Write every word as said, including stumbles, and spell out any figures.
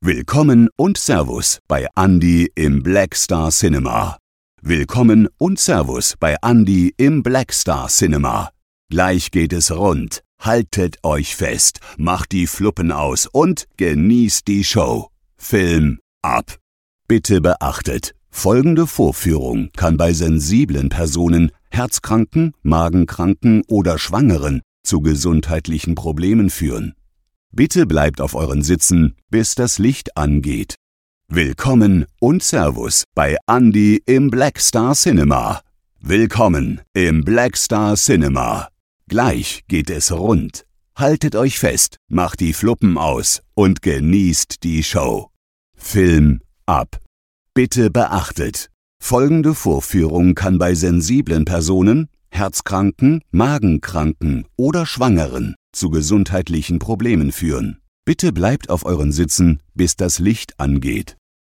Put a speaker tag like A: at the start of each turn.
A: Willkommen und Servus bei Andi im Black Star Cinema. Willkommen und Servus bei Andi im Black Star Cinema. Gleich geht es rund. Haltet euch fest, macht die Fluppen aus und genießt die Show. Film ab. Bitte beachtet, folgende Vorführung kann bei sensiblen Personen, Herzkranken, Magenkranken oder Schwangeren zu gesundheitlichen Problemen führen. Bitte bleibt auf euren Sitzen, bis das Licht angeht. Willkommen und Servus bei Andi im Black Star Cinema. Willkommen im Black Star Cinema. Gleich geht es rund. Haltet euch fest, macht die Fluppen aus und genießt die Show. Film ab. Bitte beachtet, folgende Vorführung kann bei sensiblen Personen, Herzkranken, Magenkranken oder Schwangeren zu gesundheitlichen Problemen führen. Bitte bleibt auf euren Sitzen, bis das Licht angeht.